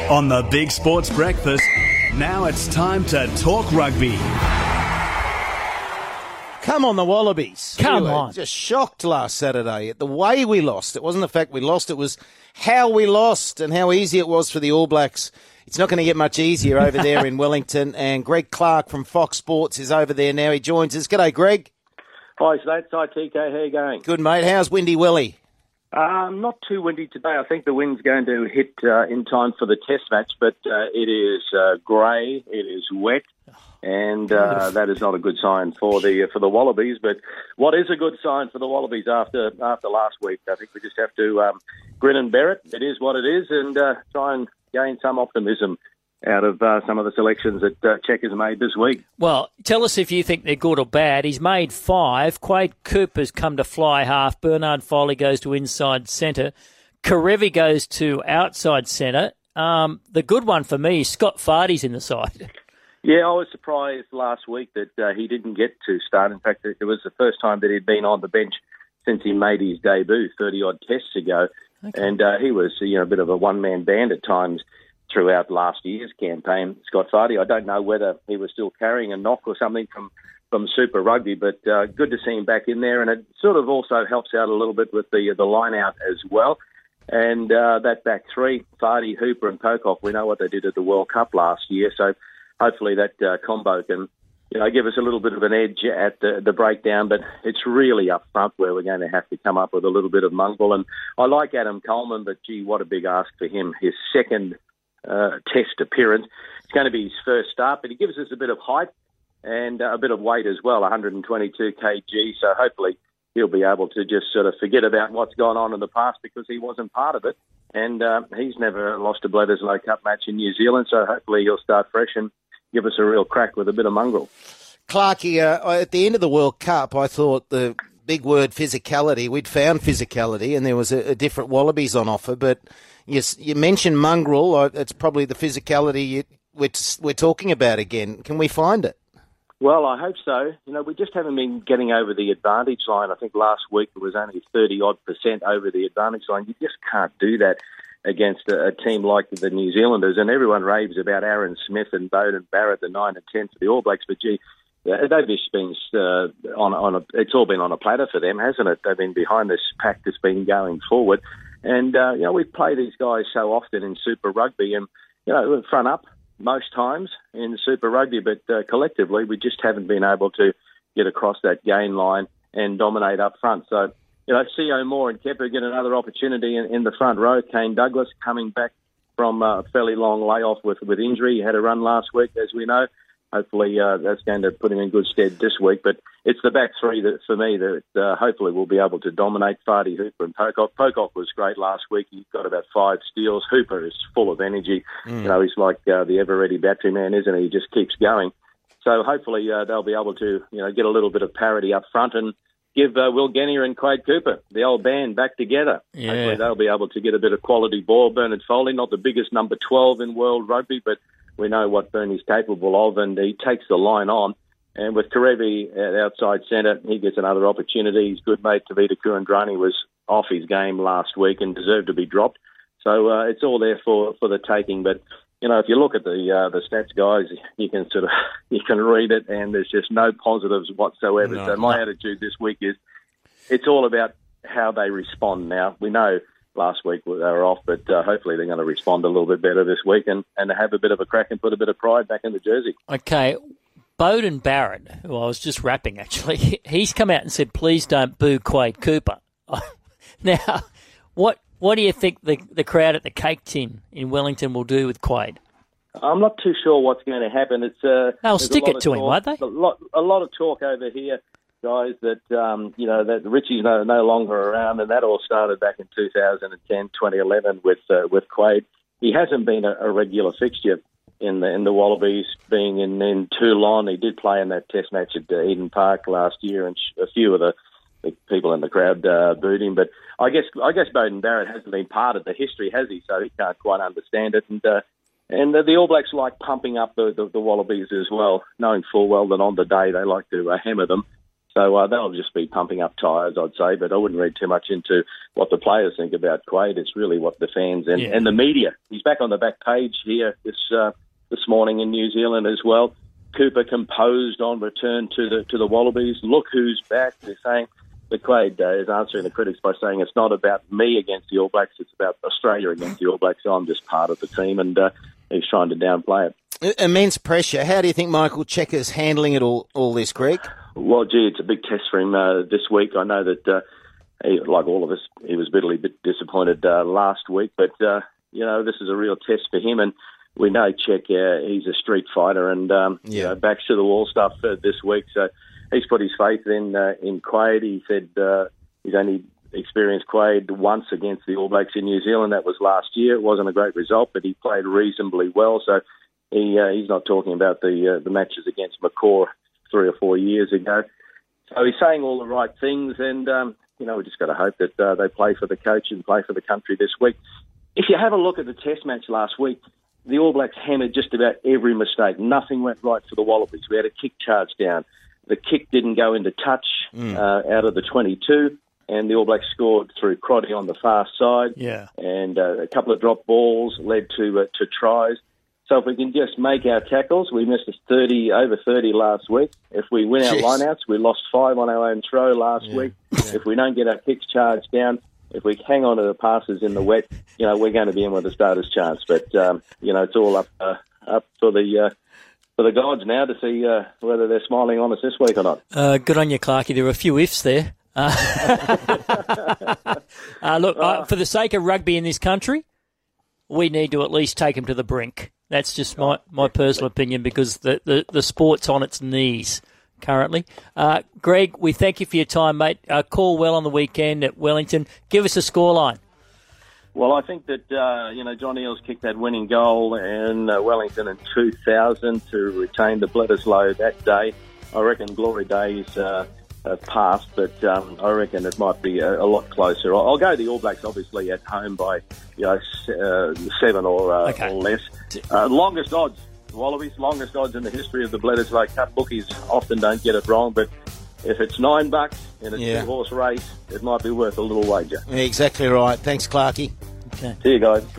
On the Big Sports Breakfast, now it's time to talk rugby. Come on, the Wallabies. Come We were on. just shocked last Saturday at the way we lost. It wasn't the fact we lost, it was how we lost and how easy it was for the All Blacks. It's not going to get much easier over there in Wellington, and Greg Clark from Fox Sports is over there now. He joins us. G'day, Greg. Hi, Slates. Hi, TK. How you going? Good, mate. How's Windy Willie? Not too windy today. I think the wind's going to hit in time for the test match, but it is grey, it is wet, and that is not a good sign for the Wallabies. But what is a good sign for the Wallabies after last week? I think we just have to grin and bear it. It is what it is, and try and gain some optimism out of some of the selections that Check has made this week. Well, tell us if you think they're good or bad. He's made 5. Quade Cooper's come to fly half. Bernard Foley goes to inside centre. Karevi goes to outside centre. The good one for me is Scott Fardy's in the side. Yeah, I was surprised last week that he didn't get to start. In fact, it was the first time that he'd been on the bench since he made his debut 30-odd tests ago. Okay. And he was a bit of a one-man band at times throughout last year's campaign, Scott Fardy. I don't know whether he was still carrying a knock or something from Super Rugby, but good to see him back in there. And it sort of also helps out a little bit with the line-out as well. And that back three, Fardy, Hooper and Pocock, we know what they did at the World Cup last year. So hopefully that combo can give us a little bit of an edge at the breakdown, but it's really up front where we're going to have to come up with a little bit of mongrel. And I like Adam Coleman, but gee, what a big ask for him. His second test appearance. It's going to be his first start, but he gives us a bit of height and a bit of weight as well, 122 kg. So hopefully he'll be able to just sort of forget about what's gone on in the past because he wasn't part of it. And he's never lost a Bledisloe Cup match in New Zealand, so hopefully he'll start fresh and give us a real crack with a bit of mongrel. Clarkie, at the end of the World Cup, I thought the big word physicality, we'd found physicality and there was a different Wallabies on offer, but yes, you mentioned mongrel. It's probably the physicality we're talking about again. Can we find it? Well, I hope so. We just haven't been getting over the advantage line. I think last week it was only 30-odd% over the advantage line. You just can't do that against a team like the New Zealanders. And everyone raves about Aaron Smith and Beauden Barrett, the 9 and 10 for the All Blacks. But, gee, they've just been it's all been on a platter for them, hasn't it? They've been behind this pack that's been going forward. And, we play these guys so often in Super Rugby and, front up most times in Super Rugby, but collectively we just haven't been able to get across that gain line and dominate up front. So, C.O. Moore and Kepper get another opportunity in the front row. Kane Douglas coming back from a fairly long layoff with injury. He had a run last week, as we know. Hopefully that's going to put him in good stead this week. But it's the back three that, for me, that hopefully will be able to dominate. Fardy, Hooper and Pocock. Pocock was great last week. He got about 5 steals. Hooper is full of energy. He's like the ever-ready battery man, isn't he? He just keeps going. So hopefully they'll be able to get a little bit of parity up front and give Will Genia and Quade Cooper, the old band, back together. Yeah. Hopefully they'll be able to get a bit of quality ball. Bernard Foley, not the biggest number 12 in world rugby, but we know what Bernie's capable of, and he takes the line on. And with Karevi at outside centre, he gets another opportunity. His good mate, Tavita Kurandrani, was off his game last week and deserved to be dropped. So it's all there for the taking. But, if you look at the stats, guys, you can read it, and there's just no positives whatsoever. So my attitude this week is it's all about how they respond now. We know last week they were off, but hopefully they're going to respond a little bit better this week and have a bit of a crack and put a bit of pride back in the jersey. Okay, Beauden Barrett, who I was just rapping actually, he's come out and said, please don't boo Quade Cooper. Now, what do you think the crowd at the Cake Tin in Wellington will do with Quade? I'm not too sure what's going to happen. They'll stick it to him, won't they? A lot of talk over here, guys, that that Richie's no longer around, and that all started back in 2010, 2011 with Quade. He hasn't been a regular fixture in the Wallabies, being in Toulon. He did play in that Test match at Eden Park last year, and a few of the people in the crowd booed him. But I guess Beauden Barrett hasn't been part of the history, has he? So he can't quite understand it. And the All Blacks like pumping up the Wallabies as well, knowing full well that on the day they like to hammer them. So they'll just be pumping up tyres, I'd say, but I wouldn't read too much into what the players think about Quaid. It's really what the fans and the media. He's back on the back page here this morning in New Zealand as well. Cooper composed on return to the Wallabies. Look who's back. They're saying that Quaid is answering the critics by saying it's not about me against the All Blacks, it's about Australia against the All Blacks. So I'm just part of the team, and he's trying to downplay it. Immense pressure. How do you think Michael Cheika's handling it all this, Greg? Well, gee, it's a big test for him this week. I know that, he, like all of us, he was bitterly disappointed last week. But, this is a real test for him. And we know Check, he's a street fighter and, backs to the wall stuff this week. So he's put his faith in Quaid. He said he's only experienced Quaid once against the All Blacks in New Zealand. That was last year. It wasn't a great result, but he played reasonably well. So he's not talking about the matches against McCaw 3 or 4 years ago. So he's saying all the right things, and, we just got to hope that they play for the coach and play for the country this week. If you have a look at the test match last week, the All Blacks hammered just about every mistake. Nothing went right for the Wallabies. We had a kick charge down. The kick didn't go into touch out of the 22, and the All Blacks scored through Crotty on the far side. Yeah. And a couple of drop balls led to tries. So if we can just make our tackles, we missed over 30 last week. If we win our lineouts, we lost 5 on our own throw last week. Yeah. If we don't get our kicks charged down, if we hang on to the passes in the wet, we're going to be in with a starter's chance. But, it's all up for the gods now to see whether they're smiling on us this week or not. Good on you, Clarkie. There were a few ifs there. Look, for the sake of rugby in this country, we need to at least take them to the brink. That's just my personal opinion, because the sport's on its knees currently. Greg, we thank you for your time, mate. Call well on the weekend at Wellington. Give us a scoreline. Well, I think that, John Eales kicked that winning goal in Wellington in 2000 to retain the Bledisloe that day. I reckon glory days have passed, but I reckon it might be a lot closer. I'll go the All Blacks, obviously, at home by 7 or less. Longest odds, Wallabies, longest odds in the history of the Bledisloe Cup. Bookies often don't get it wrong, but if it's $9 in a 2-horse race, it might be worth a little wager. Yeah, exactly right. Thanks, Clarkie. Okay. See you guys.